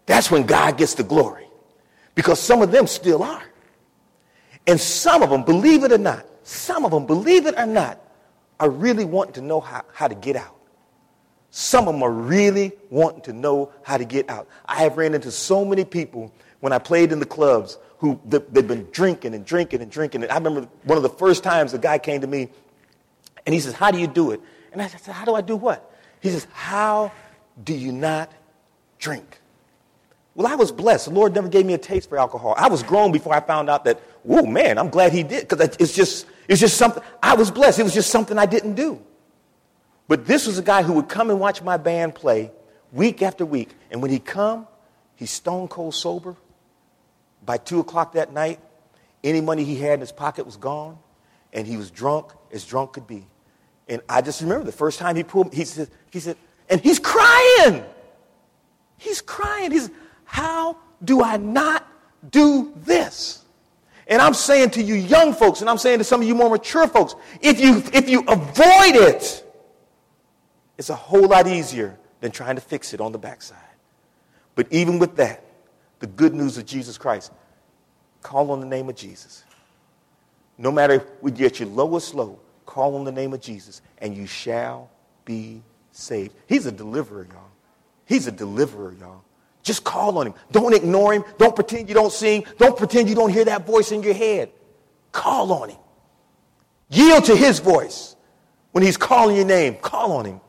That's when God gets the glory. Because some of them still are. And some of them, believe it or not, are really wanting to know how to get out. Some of them are really wanting to know how to get out. I have ran into so many people when I played in the clubs who they've been drinking and drinking and drinking. And I remember one of the first times a guy came to me and he says, how do you do it? And I said, how do I do what? He says, how do you not drink? Well, I was blessed. The Lord never gave me a taste for alcohol. I was grown before I found out that, whoa, man, I'm glad he did. Because it's just something. I was blessed. It was just something I didn't do. But this was a guy who would come and watch my band play week after week. And when he'd come, he's stone cold sober. By 2 o'clock that night, any money he had in his pocket was gone. And he was drunk as drunk could be. And I just remember the first time he pulled me, he said, and he's crying. He's crying. He's, how do I not do this? And I'm saying to you young folks, and I'm saying to some of you more mature folks, if you avoid it, it's a whole lot easier than trying to fix it on the backside. But even with that, the good news of Jesus Christ, call on the name of Jesus. No matter when you're at your lowest low, call on the name of Jesus, and you shall be saved. He's a deliverer, y'all. He's a deliverer, y'all. Just call on him. Don't ignore him. Don't pretend you don't see him. Don't pretend you don't hear that voice in your head. Call on him. Yield to his voice. When he's calling your name, call on him.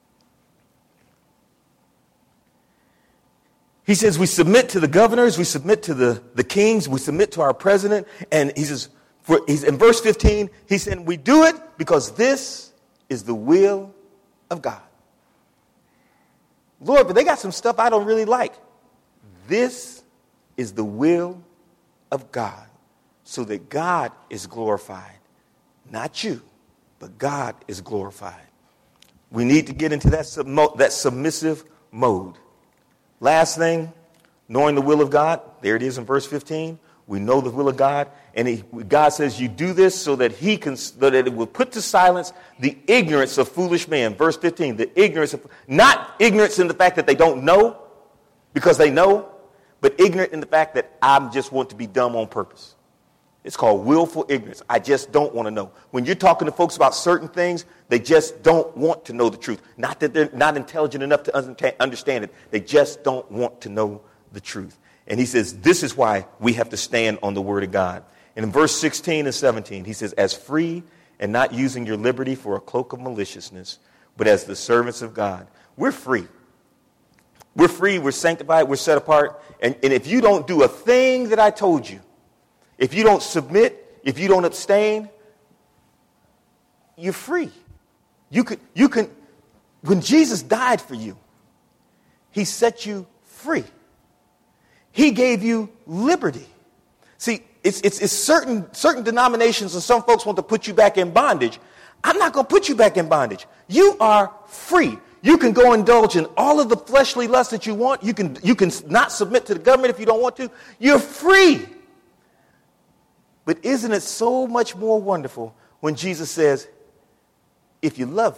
He says we submit to the governors, we submit to the kings, we submit to our president. And he says, he's in verse 15, he said, we do it because this is the will of God. Lord, but they got some stuff I don't really like. This is the will of God, so that God is glorified. Not you, but God is glorified. We need to get into that submissive mode. Last thing, knowing the will of God. There it is in verse 15. We know the will of God. And God says you do this so that that it will put to silence the ignorance of foolish men. Verse 15, the ignorance of, not ignorance in the fact that they don't know, because they know, but ignorant in the fact that I just want to be dumb on purpose. It's called willful ignorance. I just don't want to know. When you're talking to folks about certain things, they just don't want to know the truth. Not that they're not intelligent enough to understand it. They just don't want to know the truth. And he says, this is why we have to stand on the word of God. And in verse 16 and 17, he says, as free and not using your liberty for a cloak of maliciousness, but as the servants of God. We're free. We're free. We're sanctified. We're set apart. And if you don't do a thing that I told you, if you don't submit, if you don't abstain, you're free. You can, when Jesus died for you, he set you free. He gave you liberty. See, it's certain denominations and some folks want to put you back in bondage. I'm not going to put you back in bondage. You are free. You can go indulge in all of the fleshly lusts that you want. You can not submit to the government if you don't want to. You're free. But isn't it so much more wonderful when Jesus says, if you love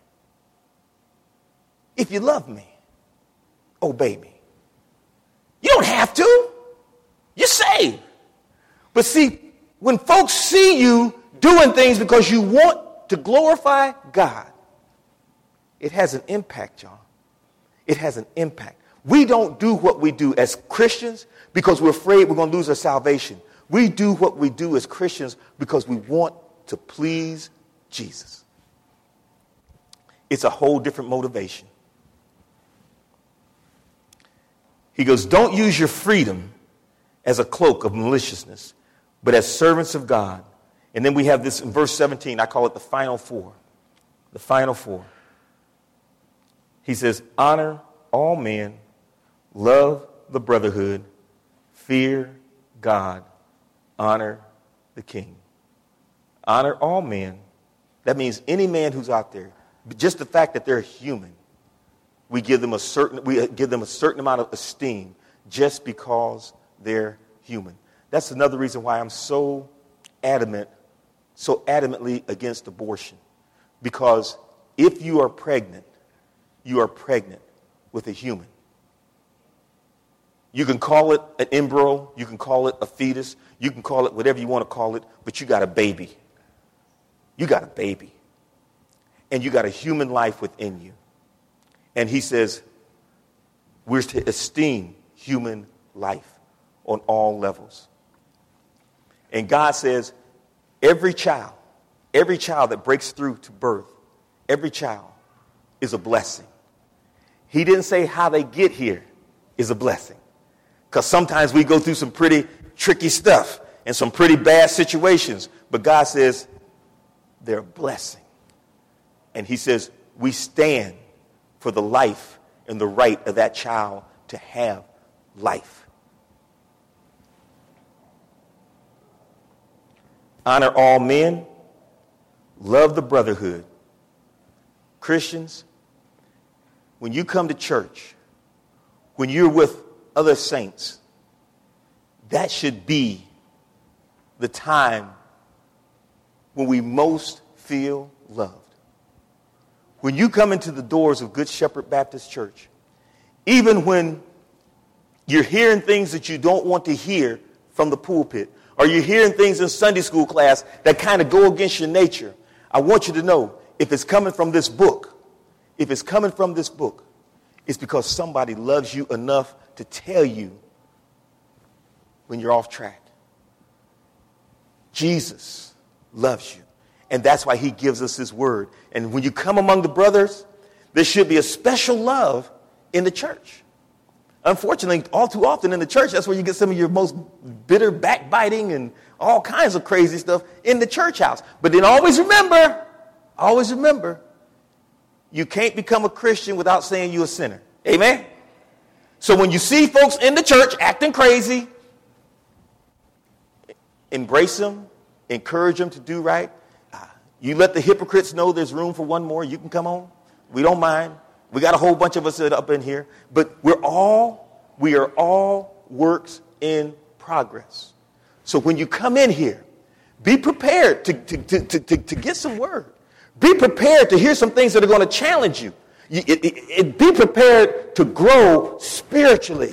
me, obey me. You don't have to. You're saved. But see, when folks see you doing things because you want to glorify God, it has an impact, y'all. It has an impact. We don't do what we do as Christians because we're afraid we're going to lose our salvation. We do what we do as Christians because we want to please Jesus. It's a whole different motivation. He goes, don't use your freedom as a cloak of maliciousness, but as servants of God. And then we have this in verse 17. I call it the final four. The final four. He says, honor all men, love the brotherhood, fear God, honor the king. Honor all men. That means any man who's out there. Just the fact that they're human. We give them a certain amount of esteem just because they're human. That's another reason why I'm so adamantly against abortion. Because if you are pregnant with a human. You can call it an embryo. You can call it a fetus. You can call it whatever you want to call it, but you got a baby. You got a baby. And you got a human life within you. And he says we're to esteem human life on all levels. And God says every child that breaks through to birth, every child is a blessing. He didn't say how they get here is a blessing. Because sometimes we go through some pretty tricky stuff and some pretty bad situations. But God says they're a blessing. And he says we stand for the life and the right of that child to have life. Honor all men. Love the brotherhood. Christians, when you come to church, when you're with other saints, that should be the time when we most feel loved. When you come into the doors of Good Shepherd Baptist Church, even when you're hearing things that you don't want to hear from the pulpit, or you're hearing things in Sunday school class that kind of go against your nature, I want you to know, if it's coming from this book, it's because somebody loves you enough to tell you when you're off track. Jesus loves you. And that's why he gives us his word. And when you come among the brothers, there should be a special love in the church. Unfortunately, all too often in the church, that's where you get some of your most bitter backbiting and all kinds of crazy stuff in the church house. But then always remember, you can't become a Christian without saying you're a sinner. Amen? So when you see folks in the church acting crazy, embrace them, encourage them to do right. You let the hypocrites know there's room for one more. You can come on. We don't mind. We got a whole bunch of us up in here. But we are all works in progress. So when you come in here, be prepared to get some word. Be prepared to hear some things that are going to challenge you. Be prepared to grow spiritually.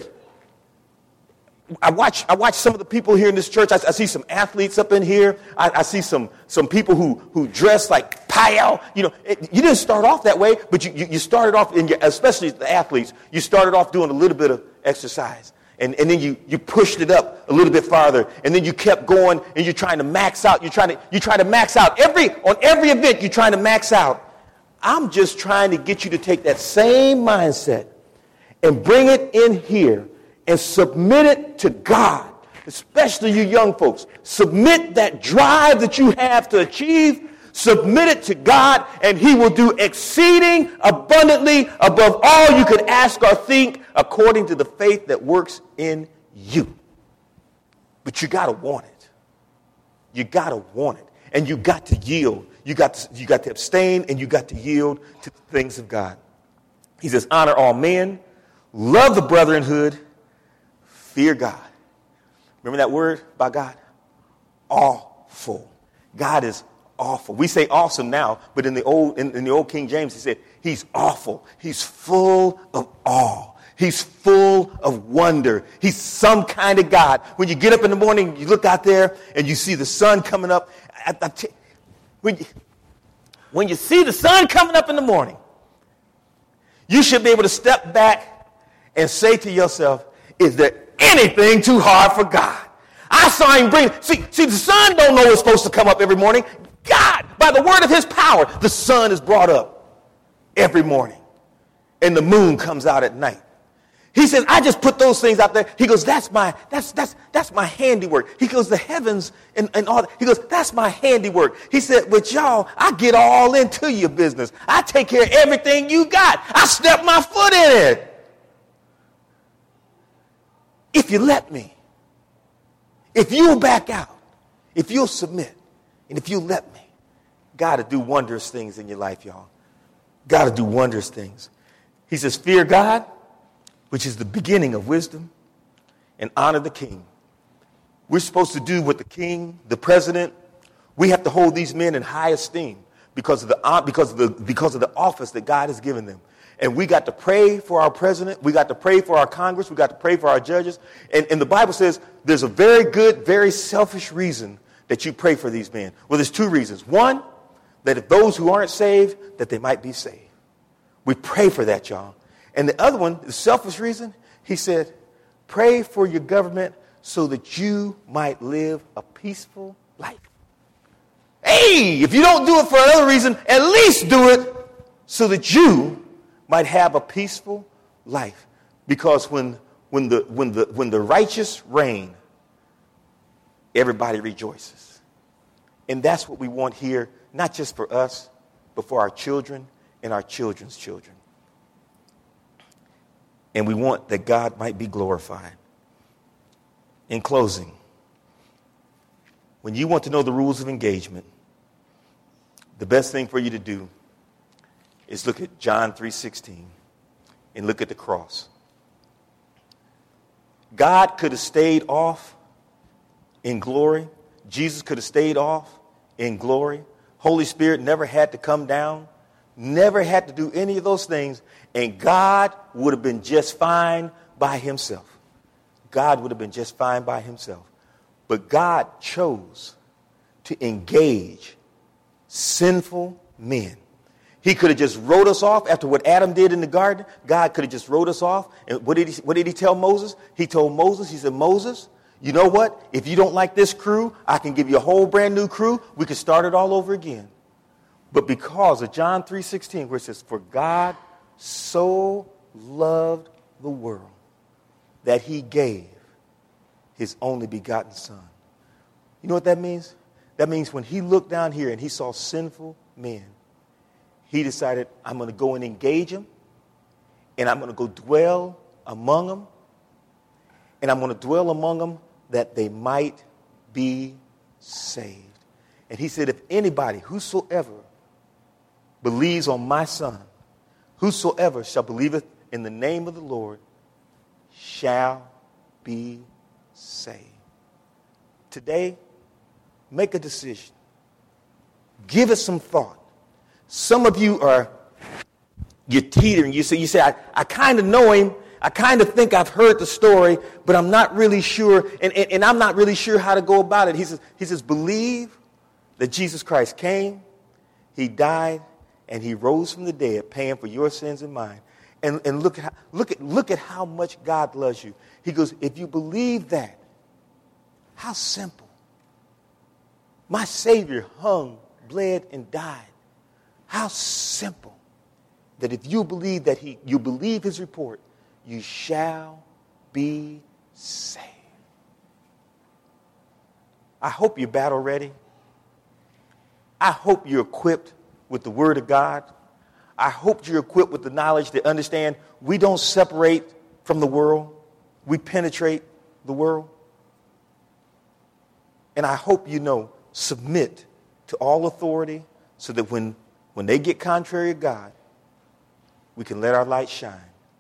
I watch some of the people here in this church. I see some athletes up in here. I see some people who dress like pile. You didn't start off that way, but you started off, especially the athletes, you started off doing a little bit of exercise. And then you pushed it up a little bit farther. And then you kept going and you're trying to max out. You try to max out. On every event, you're trying to max out. I'm just trying to get you to take that same mindset and bring it in here and submit it to God, especially you young folks. Submit that drive that you have to achieve. Submit it to God, and he will do exceeding abundantly above all you could ask or think, according to the faith that works in you. But you got to want it. You got to want it. And you got to yield. You got to abstain, and you got to yield to the things of God. He says, honor all men, love the brotherhood, fear God. Remember that word by God? Awful. God is awful. We say awesome now, but in the old King James, he said, he's awful. He's full of awe. He's full of wonder. He's some kind of God. When you get up in the morning, you look out there and you see the sun coming up. When you see the sun coming up in the morning, you should be able to step back and say to yourself, is there anything too hard for God? I saw him bring, see, the sun don't know it's supposed to come up every morning. God, by the word of his power, the sun is brought up every morning. And the moon comes out at night. He says, I just put those things out there. He goes, that's my handiwork. He goes, the heavens and all that. He goes, that's my handiwork. He said, but y'all, I get all into your business. I take care of everything you got. I step my foot in it. If you let me, if you'll back out, if you'll submit, and if you'll let me, God to do wondrous things in your life, y'all. God to do wondrous things. He says, fear God, which is the beginning of wisdom, and honor the king. We're supposed to do what the king, the president, we have to hold these men in high esteem because of the office that God has given them. And we got to pray for our president. We got to pray for our Congress. We got to pray for our judges. And the Bible says there's a very good, very selfish reason that you pray for these men. Well, there's two reasons. One, that if those who aren't saved, that they might be saved. We pray for that, y'all. And the other one, the selfish reason, he said, pray for your government so that you might live a peaceful life. Hey, if you don't do it for another reason, at least do it so that you might have a peaceful life. Because when the righteous reign, everybody rejoices. And that's what we want here, not just for us, but for our children and our children's children. And we want that God might be glorified. In closing, when you want to know the rules of engagement, the best thing for you to do is look at John 3:16 and look at the cross. God could have stayed off in glory. Jesus could have stayed off in glory. Holy Spirit never had to come down, never had to do any of those things, and God would have been just fine by himself. God would have been just fine by himself. But God chose to engage sinful men. He could have just wrote us off after what Adam did in the garden. God could have just wrote us off. And what did he tell Moses? He told Moses, he said, Moses, you know what? If you don't like this crew, I can give you a whole brand new crew. We can start it all over again. But because of John 3:16, where it says, for God so loved the world that he gave his only begotten son. You know what that means? That means when he looked down here and he saw sinful men, he decided, I'm going to go and engage them, and I'm going to go dwell among them, and I'm going to dwell among them that they might be saved. And he said, if anybody, whosoever believes on my son, whosoever shall believeth in the name of the Lord shall be saved. Today, make a decision. Give it some thought. Some of you you're teetering. You say, I kind of know him. I kind of think I've heard the story, but I'm not really sure, and I'm not really sure how to go about it. He says, believe that Jesus Christ came, he died, and he rose from the dead, paying for your sins and mine. And look at how much God loves you. He goes, if you believe that, how simple. My Savior hung, bled, and died. How simple that if you believe you believe his report, you shall be saved. I hope you're battle ready. I hope you're equipped with the Word of God. I hope you're equipped with the knowledge to understand we don't separate from the world. We penetrate the world. And I hope you know, submit to all authority so that when they get contrary to God, we can let our light shine